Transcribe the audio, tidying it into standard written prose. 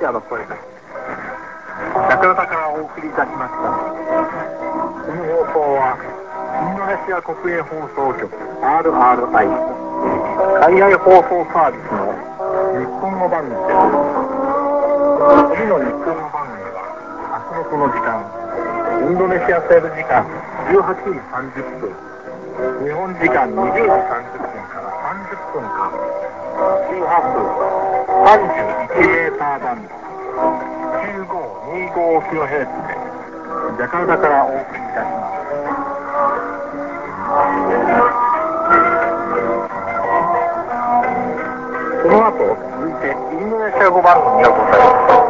シアの声です。ジャカルタからお送りいたしました。この放送はインドネシア国営放送局 RRI 海外放送サービスの日本語番組です。次の日本語番組は明日のこの時間、インドネシア西部時間18時30分、日本時間20時30分から30分間、周波数31メーターバンド 9525kHz でジャカルタからお送りいたします。この後続いてインドネシア語番組がございます。